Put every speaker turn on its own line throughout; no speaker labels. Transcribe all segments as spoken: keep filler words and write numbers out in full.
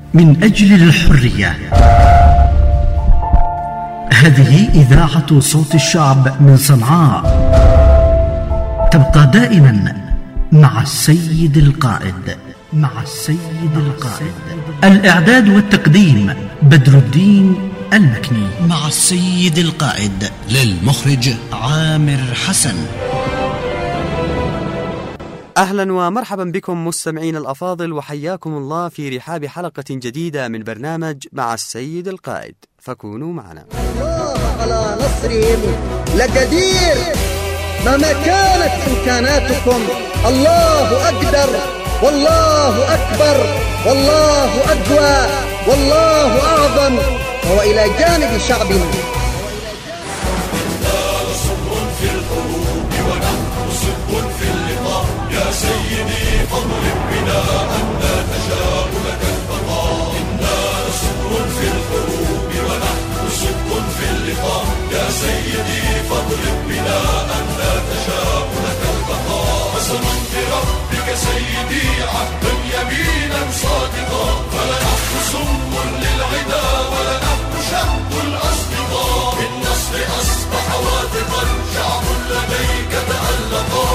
من أجل الحرية. هذه إذاعة صوت الشعب من صنعاء، تبقى دائما مع السيد القائد. مع السيد القائد. الإعداد والتقديم بدر الدين المكني. مع السيد القائد للمخرج عامر حسن.
أهلا ومرحبا بكم مستمعين الأفاضل، وحياكم الله في رحاب حلقة جديدة من برنامج مع السيد القائد، فكونوا معنا.
الله على نصرهم لقدير، مهما كانت إمكاناتكم الله أقدر، والله أكبر، والله أقوى، والله أعظم، وهو إلى جانب شعبنا.
سيدي فاضرب بنا أن لا تشاء لك البقاء، إنا نصر في الحروب ونحن صدق في اللقاء، يا سيدي فاضرب بنا أن لا تشاء لك البقاء، قسما بربك سيدي عهدا يمينا صادقا، فلنحن سم للعدا ولنحن شهد الأصدقاء، بالنصر أصبح واثقا شعب لديك تألقا.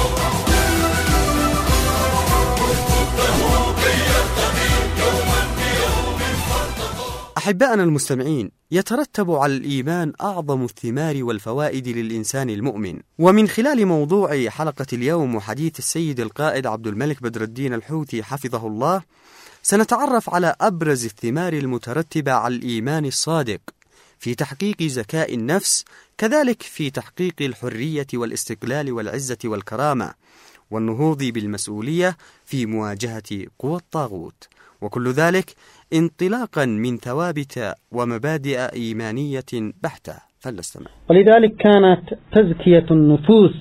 أحبائنا المستمعين، يترتب على الإيمان أعظم الثمار والفوائد للإنسان المؤمن. ومن خلال موضوع حلقة اليوم وحديث السيد القائد عبد الملك بدر الدين الحوثي حفظه الله، سنتعرف على أبرز الثمار المترتبة على الإيمان الصادق في تحقيق زكاء النفس، كذلك في تحقيق الحرية والاستقلال والعزة والكرامة والنهوض بالمسؤولية في مواجهة قوى الطاغوت، وكل ذلك انطلاقا من ثوابت ومبادئ إيمانية بحتة. فلنستمع.
ولذلك كانت تزكية النفوس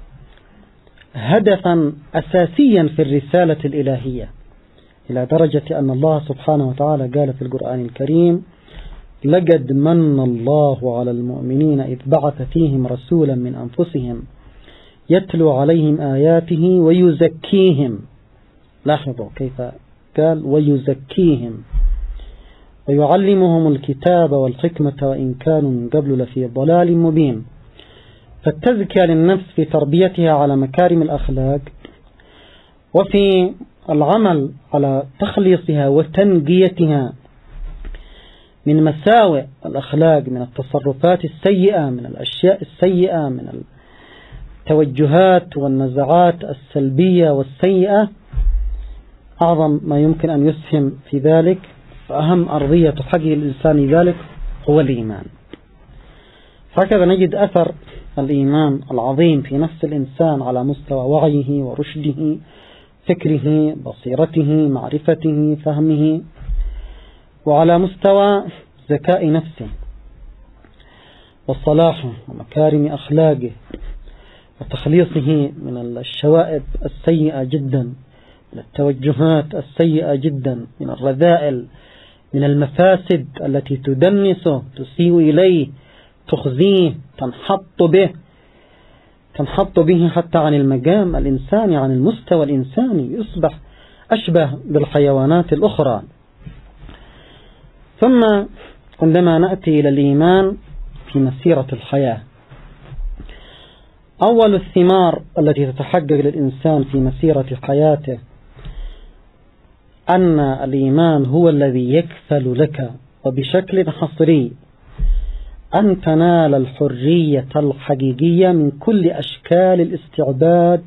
هدفا أساسيا في الرسالة الإلهية، إلى درجة أن الله سبحانه وتعالى قال في القرآن الكريم: لقد من الله على المؤمنين إذ بعث فيهم رسولا من أنفسهم يتلو عليهم آياته ويزكيهم. لاحظوا كيف قال ويزكيهم ويعلمهم الكتاب والحكمة وإن كانوا من قبل لفي ضلال مبين. فالتزكية للنفس في تربيتها على مكارم الأخلاق، وفي العمل على تخليصها وتنقيتها من مساوئ الأخلاق، من التصرفات السيئة، من الأشياء السيئة، من التوجهات والنزعات السلبية والسيئة، أعظم ما يمكن أن يسهم في ذلك فأهم أرضية تحقق الإنسان ذلك هو الإيمان. هكذا نجد أثر الإيمان العظيم في نفس الإنسان على مستوى وعيه ورشده، فكره، بصيرته، معرفته، فهمه، وعلى مستوى ذكاء نفسه وصلاحه ومكارم أخلاقه وتخليصه من الشوائب السيئة جدا، من التوجهات السيئة جدا، من الرذائل، من المفاسد التي تدنسه، تسيء إليه، تخزيه، تنحط به تنحط به حتى عن المقام الإنساني، عن المستوى الإنساني، يصبح أشبه بالحيوانات الأخرى. ثم عندما نأتي إلى الإيمان في مسيرة الحياة، أول الثمار التي تتحقق للإنسان في مسيرة حياته أن الإيمان هو الذي يكفل لك وبشكل حصري أن تنال الحرية الحقيقية من كل أشكال الاستعباد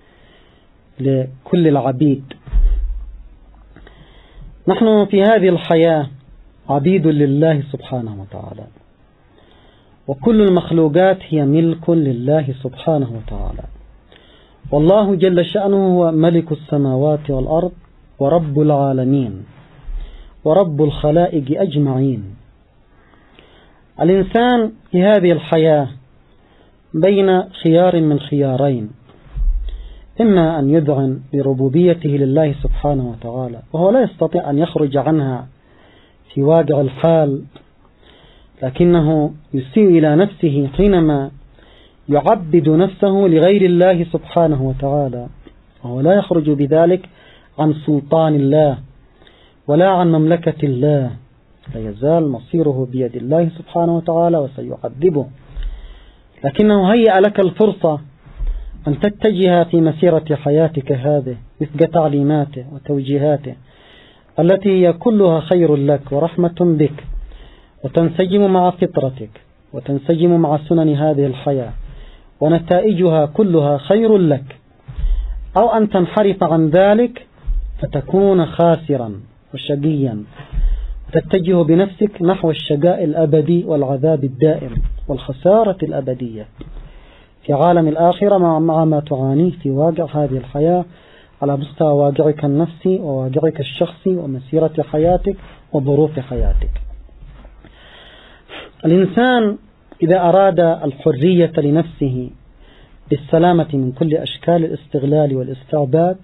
لكل العبيد. نحن في هذه الحياة عبيد لله سبحانه وتعالى، وكل المخلوقات هي ملك لله سبحانه وتعالى، والله جل شأنه هو ملك السماوات والأرض ورب العالمين ورب الخلائق أجمعين. الإنسان في هذه الحياة بين خيار من خيارين، إما أن يذعن بربوبيته لله سبحانه وتعالى وهو لا يستطيع أن يخرج عنها في واقع الحال، لكنه يسيء إلى نفسه حينما يعبد نفسه لغير الله سبحانه وتعالى، وهو لا يخرج بذلك عن سلطان الله ولا عن مملكة الله، لا يزال مصيره بيد الله سبحانه وتعالى وسيعذبه، لكنه هيأ لك الفرصة أن تتجه في مسيرة حياتك هذه وفق تعليماته وتوجيهاته التي هي كلها خير لك ورحمة بك، وتنسجم مع فطرتك وتنسجم مع سنن هذه الحياة، ونتائجها كلها خير لك، أو أن تنحرف عن ذلك فتكون خاسرا وشقيا وتتجه بنفسك نحو الشقاء الأبدي والعذاب الدائم والخسارة الأبدية في عالم الآخرة مع ما تعانيه في واقع هذه الحياة على مستوى واقعك النفسي وواقعك الشخصي ومسيرة حياتك وظروف حياتك. الإنسان إذا أراد الحرية لنفسه بالسلامة من كل أشكال الاستغلال والاستعباد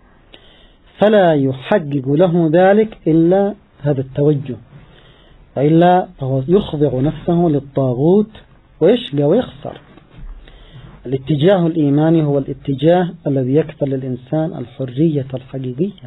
فلا يحقق له ذلك إلا هذا التوجه، وإلا فهو يخضع نفسه للطاغوت ويشقى ويخسر. الاتجاه الإيماني هو الاتجاه الذي يكفل للإنسان الحرية الحقيقية،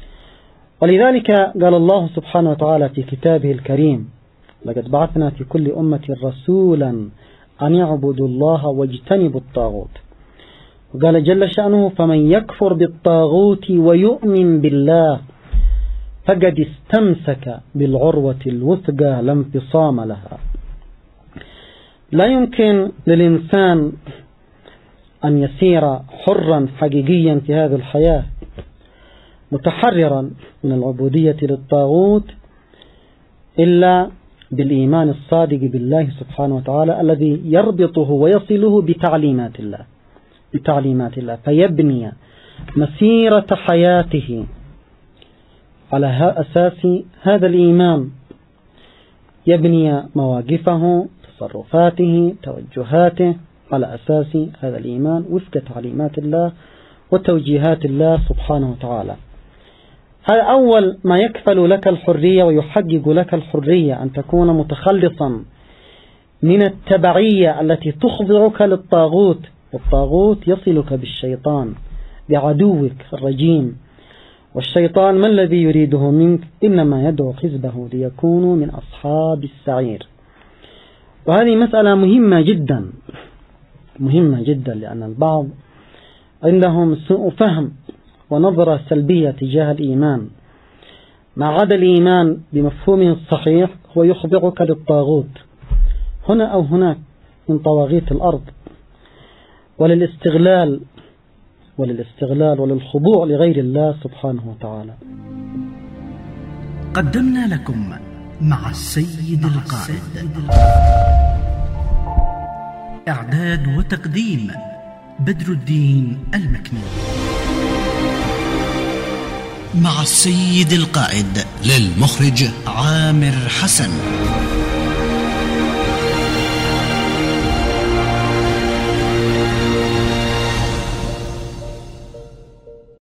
ولذلك قال الله سبحانه وتعالى في كتابه الكريم: لقد بعثنا في كل أمة رسولا أن يعبدوا الله واجتنبوا الطاغوت. وقال جل شأنه: فمن يكفر بالطاغوت ويؤمن بالله فقد استمسك بالعروة الوثقى لا انفصام لها. لا يمكن للإنسان أن يسير حرا حقيقيا في هذه الحياة متحررا من العبودية للطاغوت إلا بالإيمان الصادق بالله سبحانه وتعالى الذي يربطه ويصله بتعليمات الله بتعليمات الله فيبني مسيرة حياته على أساس هذا الإيمان، يبني مواقفه تصرفاته توجهاته على أساس هذا الإيمان وفق تعليمات الله وتوجيهات الله سبحانه وتعالى. هذا أول ما يكفل لك الحرية ويحقق لك الحرية، أن تكون متخلصا من التبعية التي تخضعك للطاغوت، والطاغوت يصلك بالشيطان بعدوك الرجيم، والشيطان ما الذي يريده منك؟ إنما يدعو حزبه ليكونوا من أصحاب السعير. وهذه مسألة مهمة جدا مهمة جدا لأن البعض عندهم سوء فهم ونظرة سلبية تجاه الإيمان، مع عدا الإيمان بمفهومه الصحيح هو يخضعك للطاغوت هنا أو هناك من طواغيت الأرض وللاستغلال وللاستغلال وللخضوع لغير الله سبحانه وتعالى.
قدمنا لكم مع السيد القائد. إعداد وتقديم بدر الدين المكنون. مع السيد القائد للمخرج عامر حسن.